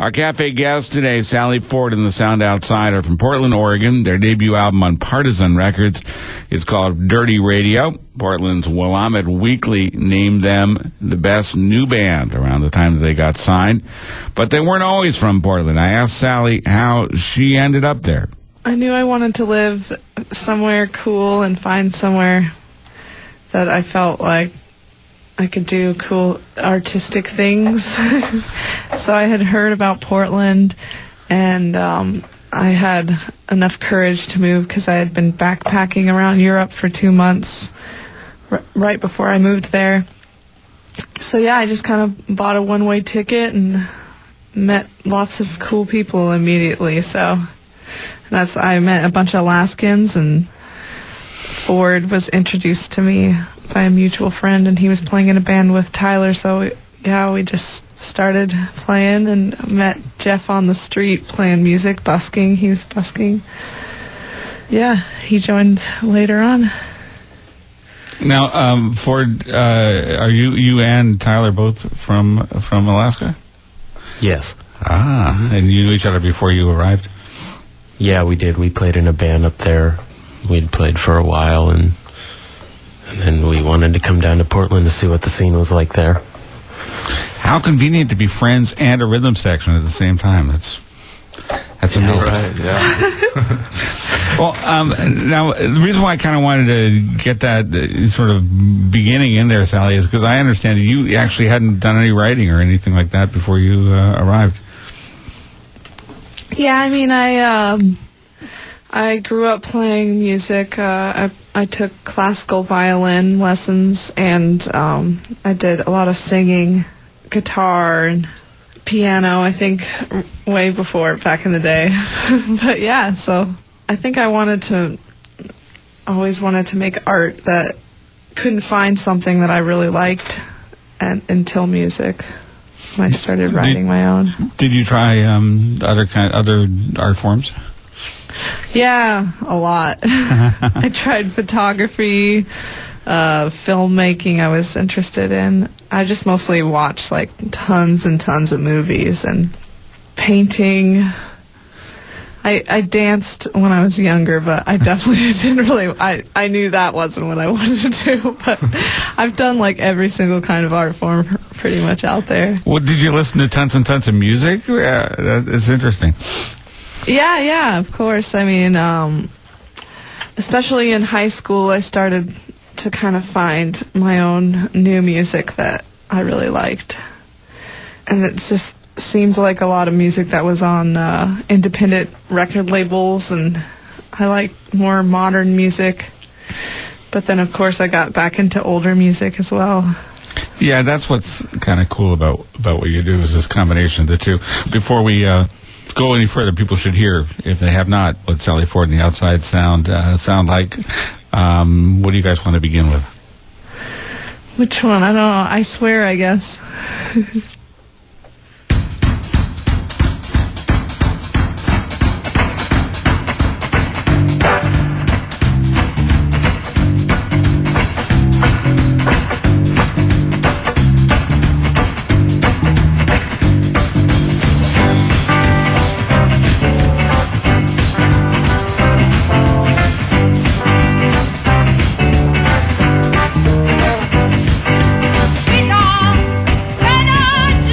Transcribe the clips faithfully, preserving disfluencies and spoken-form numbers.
Our cafe guest today, Sally Ford and the Sound Outsider from Portland, Oregon. Their debut album on Partisan Records is called Dirty Radio. Portland's Willamette Weekly named them the best new band around the time that they got signed. But they weren't always from Portland. I asked Sally how she ended up there. I knew I wanted to live somewhere cool and find somewhere that I felt like I could do cool artistic things. So I had heard about Portland, and um, I had enough courage to move because I had been backpacking around Europe for two months r- right before I moved there. So yeah, I just kind of bought a one-way ticket and met lots of cool people immediately. So that's I met a bunch of Alaskans, and Ford was introduced to me by a mutual friend, and he was playing in a band with Tyler, so yeah, we just started playing and met Jeff on the street playing music, busking. He was busking. Yeah, he joined later on. Now, um, Ford, uh, are you you and Tyler both from from Alaska? Yes. Ah, mm-hmm. And you knew each other before you arrived? Yeah, we did. We played in a band up there. We'd played for a while, and And then we wanted to come down to Portland to see what the scene was like there. How convenient to be friends and a rhythm section at the same time. That's that's yeah, amazing. Right, yeah. Well, um, now, the reason why I kind of wanted to get that uh, sort of beginning in there, Sally, is because I understand you actually hadn't done any writing or anything like that before you uh, arrived. Yeah, I mean, I... Um I grew up playing music. Uh, I, I took classical violin lessons, and um, I did a lot of singing, guitar, and piano, I think, way before, back in the day. But yeah, so I think I wanted to, always wanted to make art that couldn't find something that I really liked and, until music. I started writing did, my own. Did you try um, other kind, other art forms? Yeah, a lot. I tried photography, uh, filmmaking I was interested in. I just mostly watched like tons and tons of movies, and painting. I I danced when I was younger, but I definitely didn't really, I, I knew that wasn't what I wanted to do, but I've done like every single kind of art form pretty much out there. Well, did you listen to tons and tons of music? Yeah, that, it's interesting. Yeah, yeah, of course. I mean, um, especially in high school, I started to kind of find my own new music that I really liked. And it just seemed like a lot of music that was on uh, independent record labels, and I like more modern music. But then, of course, I got back into older music as well. Yeah, that's what's kind of cool about, about what you do, is this combination of the two. Before we... Uh go any further, people should hear, if they have not, what Sally Ford and the Outside Sound uh, sound like. Um, what do you guys want to begin with? Which one? I don't know. I Swear, I guess. Turn on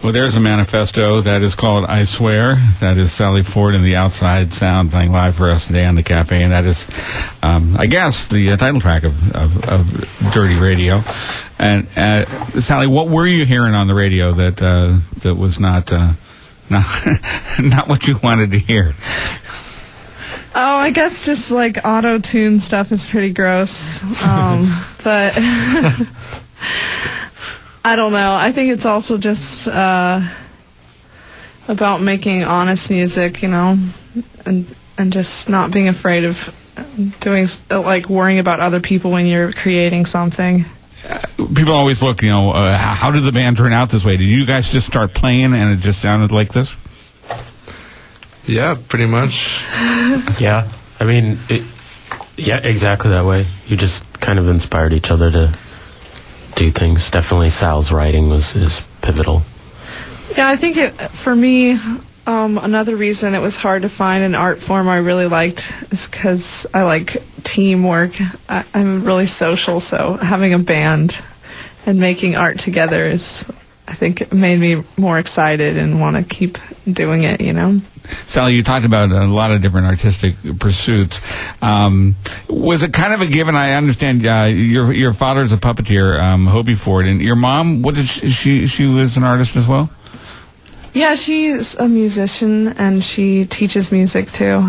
Well, there's a manifesto that is called I Swear. That is Sally Ford and the Outside Sound playing live for us today on the Cafe. And that is, um, I guess, the uh, title track of, of, of Dirty Radio. And uh, Sally, what were you hearing on the radio that uh, that was not, uh, not, not what you wanted to hear? Oh, I guess just like auto-tune stuff is pretty gross. Um, but I don't know. I think it's also just uh, about making honest music, you know, and and just not being afraid of doing, like, worrying about other people when you're creating something. People always look, you know, uh, how did the band turn out this way? Did you guys just start playing and it just sounded like this? Yeah, pretty much. Yeah, I mean, it, yeah, exactly that way. You just kind of inspired each other to do things. Definitely Sal's writing was is pivotal. Yeah, I think it, for me, um, another reason it was hard to find an art form I really liked is because I like teamwork. I, I'm really social, so having a band and making art together is, I think, it made me more excited and want to keep doing it, you know? Sally, you talked about a lot of different artistic pursuits. Um, was it kind of a given? I understand uh, your your father's a puppeteer, um, Hobie Ford, and your mom, what did she, she she was an artist as well? Yeah, she's a musician and she teaches music too.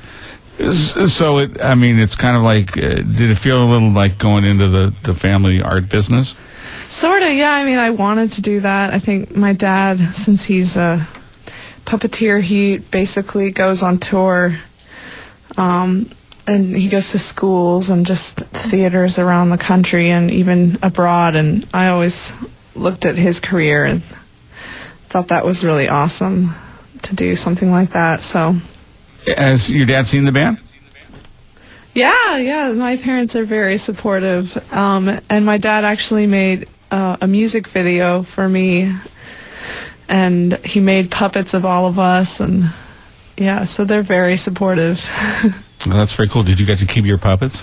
So it, I mean, it's kind of like, uh, did it feel a little like going into the, the family art business? Sort of, yeah. I mean, I wanted to do that. I think my dad, since he's a puppeteer, he basically goes on tour, um, and he goes to schools and just theaters around the country and even abroad. And I always looked at his career and thought that was really awesome to do something like that. So, has your dad seen the band? Yeah, yeah. My parents are very supportive, um, and my dad actually made uh, a music video for me. And he made puppets of all of us, and yeah, so they're very supportive. Well, that's very cool. Did you get to keep your puppets?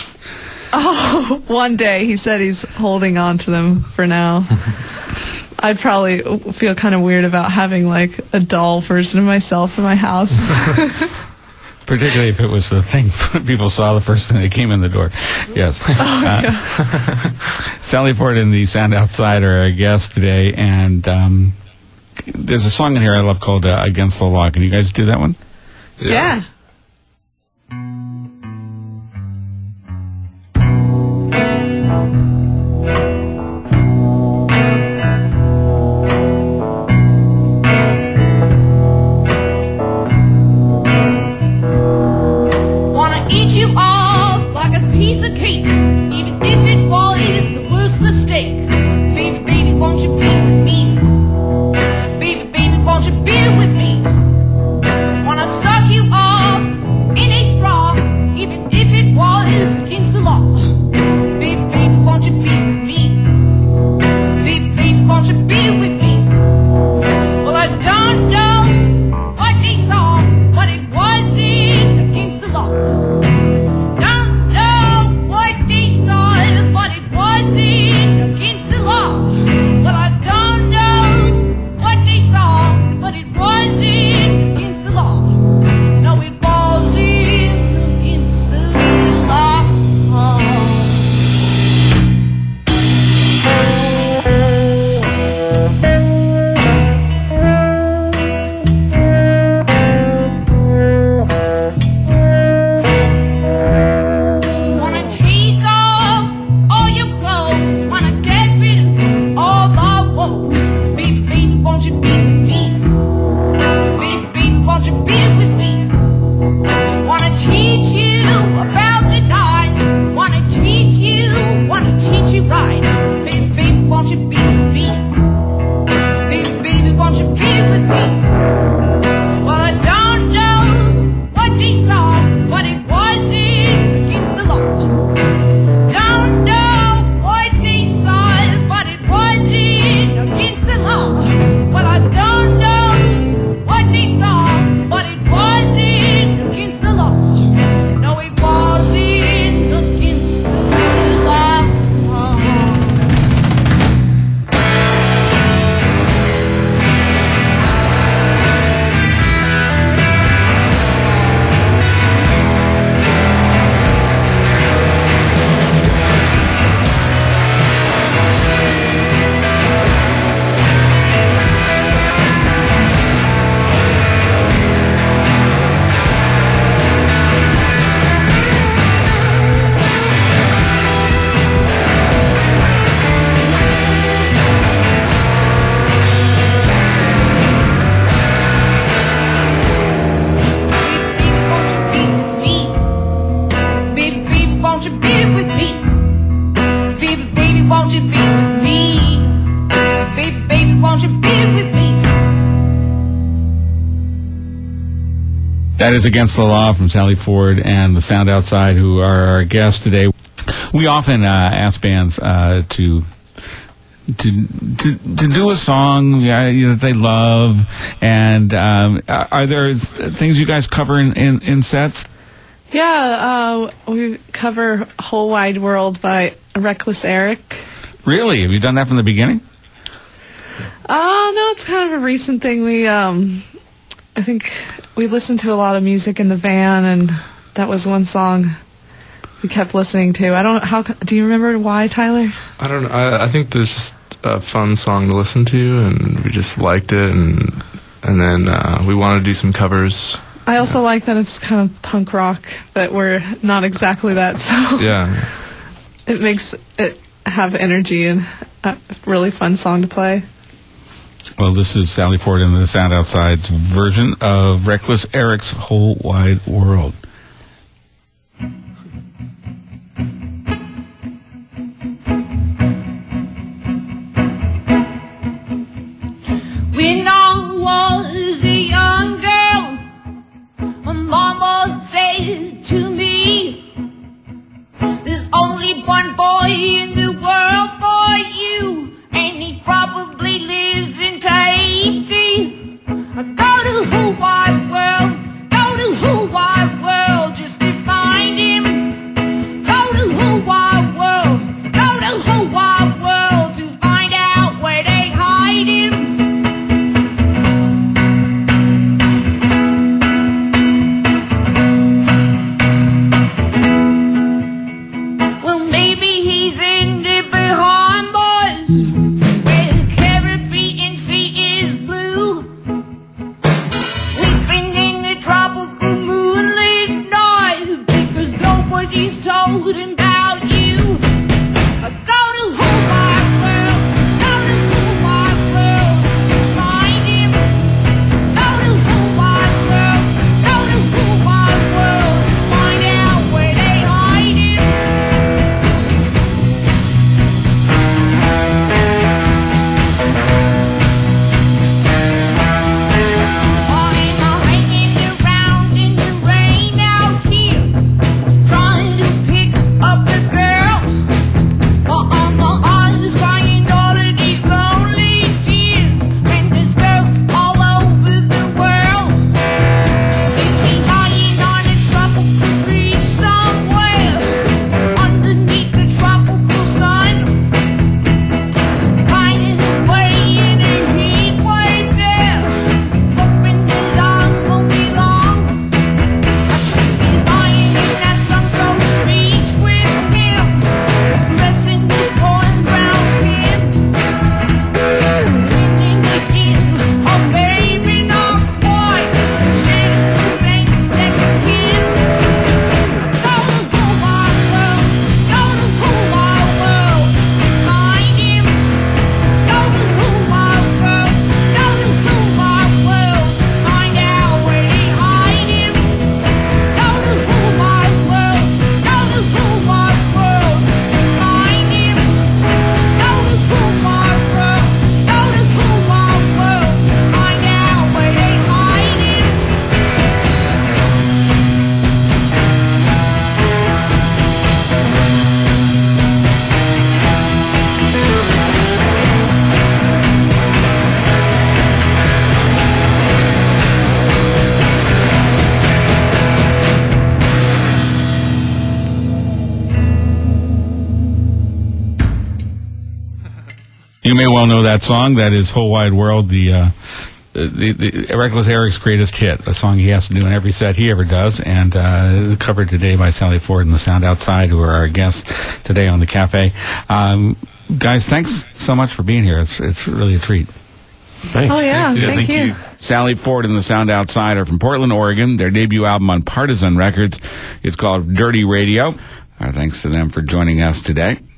Oh, one day. He said he's holding on to them for now. I'd probably feel kind of weird about having, like, a doll version of myself in my house. Particularly if it was the thing people saw the first thing they came in the door. Yes. Oh, uh, yeah. Sally Ford and the Sound Outside are our guest today, and um, there's a song in here I love called uh, Against the Law. Can you guys do that one? Yeah. yeah. With me, wanna suck you off. That is Against the Law from Sally Ford and the Sound Outside, who are our guests today. We often uh, ask bands uh, to, to to to do a song uh, you know, that they love, and um, are there things you guys cover in, in, in sets? Yeah, uh, we cover Whole Wide World by Reckless Eric. Really? Have you done that from the beginning? Uh, no, it's kind of a recent thing. We, um, I think we listened to a lot of music in the van, and that was one song we kept listening to. I don't, how, do you remember why, Tyler? I don't know. I, I think there's just a fun song to listen to, and we just liked it, and and then uh, we wanted to do some covers. I also yeah. like that it's kind of punk rock, but we're not exactly that, so yeah, it makes it have energy and a really fun song to play. Well, this is Sally Ford and the Sound Outside's version of Reckless Eric's Whole Wide World. When I was a young girl, my mama said to me, there's only one boy in the world for you, and he probably lives in Tahiti. I go to whole wide world, go to whole wide world just to find him. Go to whole wide world, go to whole wide world to find out where they hide him. Well, maybe he's in the Bahamas, where the Caribbean Sea is blue. Sleeping in the tropical moonlit night, because nobody's told him about you. I go to whole wide world, go to whole wide world to find him. Go to whole wide world, go to whole wide world to find out where they hide him. Or am I hanging around in the rain out here, trying to pick up the girl? Or are my eyes crying all of these lonely tears when there's girls all over the world? Is he lying on a tropical beach somewhere, underneath the tropical sun, hiding away in a heat wave there, hoping the long won't be long? I should be lying in that some sort of beach with him, caressing his golden brown skin, winning again, or maybe not quite, sharing the same next to him. Go to whole wide world, go to whole wide world to find him. Go to whole wide world, go to whole wide world to find out where they hide him. Go to whole wide world, go to whole wide world to find him. Go to whole wide world, go to whole wide world to find out where they hide him. You may well know that song. That is Whole Wide World, the, uh, the, the Reckless Eric's greatest hit, a song he has to do in every set he ever does, and uh, covered today by Sally Ford and the Sound Outside, who are our guests today on the Cafe. Um, guys, thanks so much for being here. It's it's really a treat. Thanks. Oh, yeah, Yeah, thank, thank you. you. Sally Ford and the Sound Outside are from Portland, Oregon. Their debut album on Partisan Records is called Dirty Radio. Our thanks to them for joining us today.